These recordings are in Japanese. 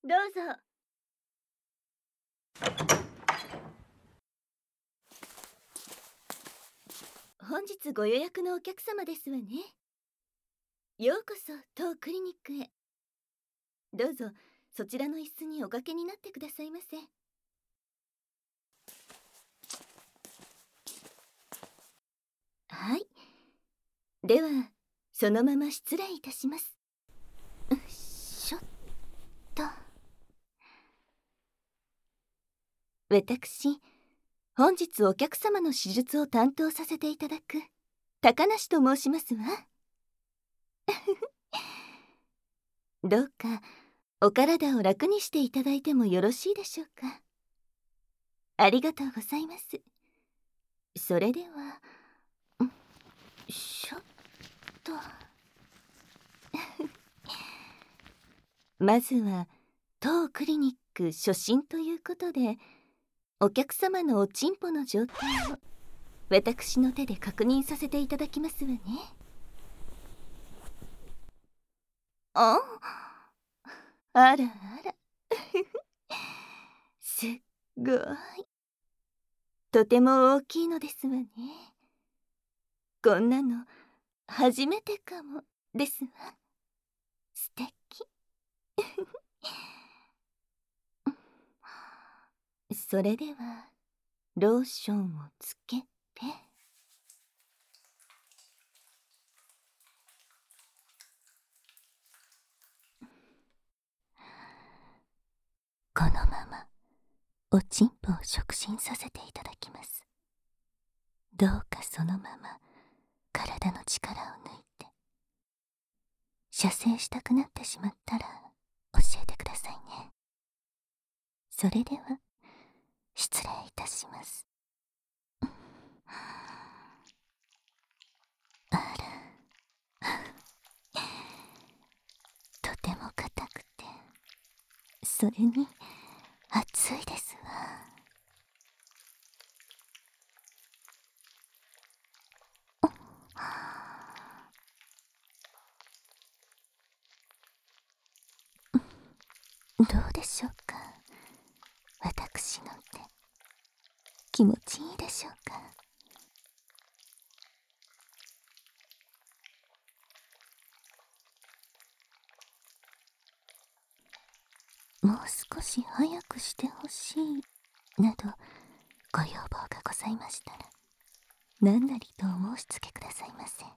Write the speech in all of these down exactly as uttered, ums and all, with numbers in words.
どうぞ。本日ご予約のお客様ですわね。ようこそ当クリニックへ。どうぞそちらの椅子におかけになってくださいませ。はい。ではそのまま失礼いたします。よいしょっと。私、本日お客様の手術を担当させていただく高梨と申しますわ。どうかお体を楽にしていただいてもよろしいでしょうか。ありがとうございます。それでは、んしょっと。まずは当クリニック初診ということで、お客様のおちんぽの状態を私の手で確認させていただきますわね。ああらあらすっごい、とても大きいのですわね。こんなの初めてかもですわ。素敵。それではローションをつけて、このままおちんぽを触診させていただきます。どうかそのまま体の力を抜いて、射精したくなってしまったら教えてくださいね。それでは失礼いたします。あらとても硬くて、それに熱いですわ。どうでしょうか、私の手。気持ちいいでしょうか。もう少し早くしてほしいなどご要望がございましたら、何なりとお申し付けくださいませ。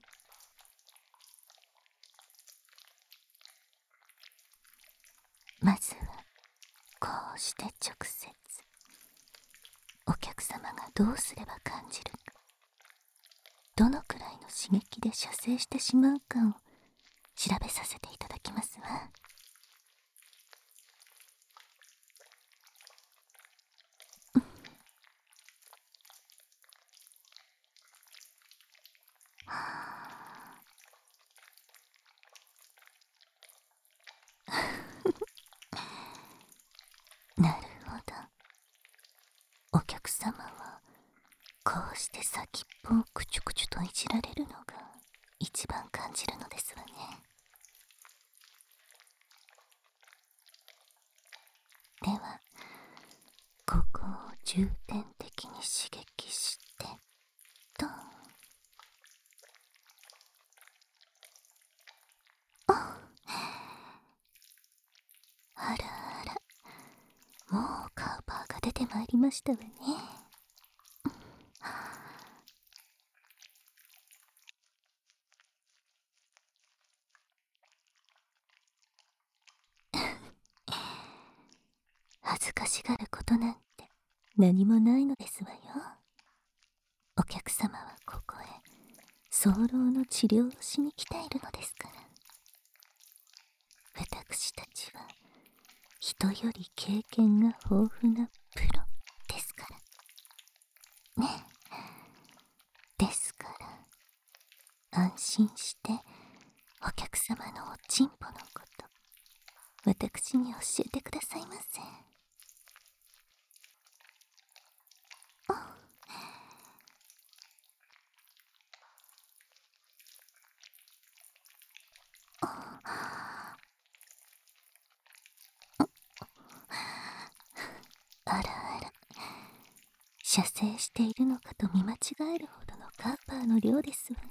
まずはこうして直接お客様がどうすれば感じるか、どのくらいの刺激で射精してしまうかを調べさせていただきますわ。なるほど。お客様はこうして先っぽをくちゅくちゅといじられるのが一番感じるのですわね。ではここを重点的に刺激してと。あらあら、もうカウパーが出てまいりましたわね。恥ずかしがることなんて何もないのですわよ。お客様はここへ早漏の治療をしに来ているのですから。私たちは人より経験が豊富なプロですからね。ですから安心してお客様のおちんぽのこと私に教えてくださいませ。 射精しているのかと見間違えるほどのカーパーの量ですわね。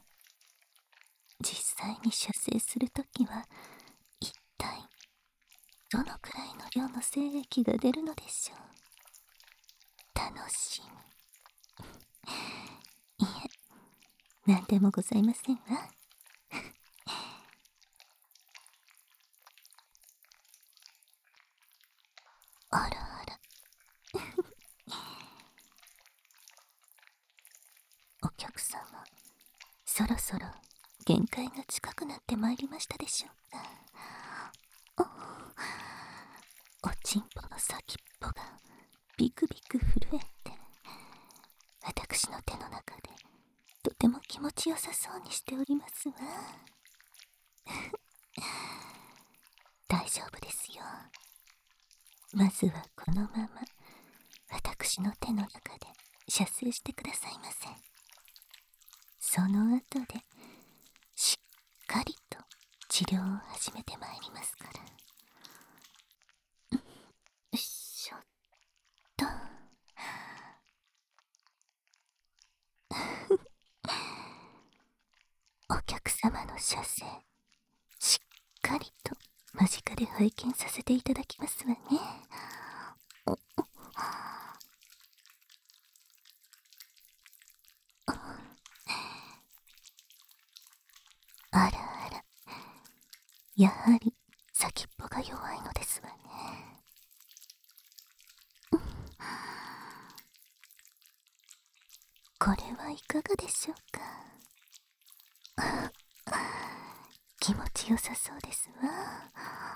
実際に射精するときは一体どのくらいの量の精液が出るのでしょう。楽しみ。いえ、なんでもございませんわ。あらあら。お客様、そろそろ限界が近くなってまいりましたでしょうか。おちんぽの先っぽがビクビク震えて、私の手の中でとても気持ちよさそうにしておりますわ。大丈夫ですよ。まずはこのまま私の手の中で射精してくださいませ。その後でしっかりと治療を始めてまいりますから。よいしょっと。お客様の射精、しっかりと間近で拝見させていただきますわね。あらあら、やはり先っぽが弱いのですわね。これはいかがでしょうか。気持ちよさそうですわ。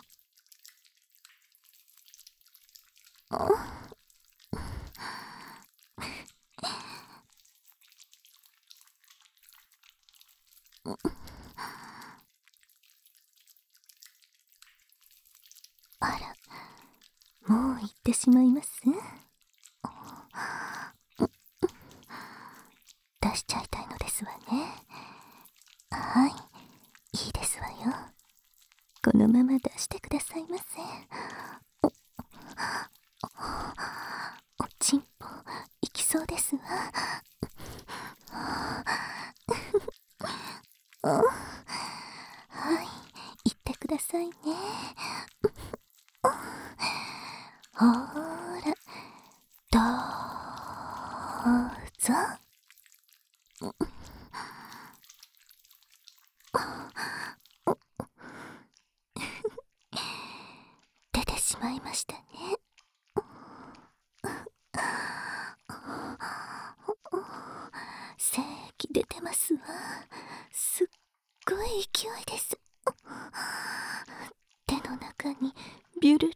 あら、もう行ってしまいます？出しちゃいたいのですわね。はい、いいですわよ。このまま出してくださいませ。お、おちんぽ、いきそうですわ。はい、行ってくださいね。ほーら、どうぞ。出てしまいましたね。精液出てますわ。すっごい勢いです。手の中にビュルルーって。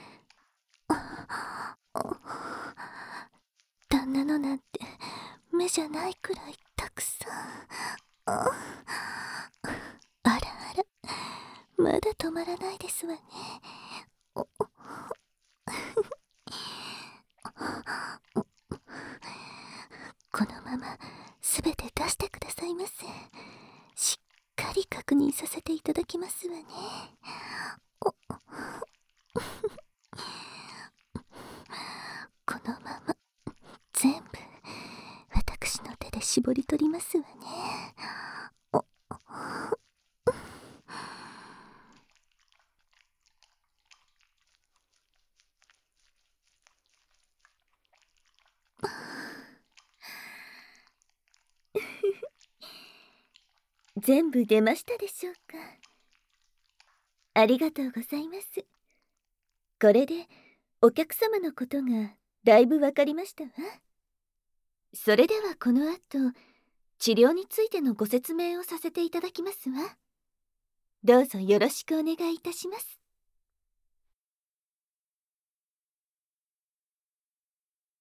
旦那のなんて目じゃないくらいたくさん。あらあら、まだ止まらないですわね。このまますべて出してくださいませ。しっかり確認させていただきますわね。このまま全部私の手で絞り取りますわね。全部出ましたでしょうか。ありがとうございます。これでお客様のことがだいぶわかりましたわ。それではこの後、治療についてのご説明をさせていただきますわ。どうぞよろしくお願いいたします。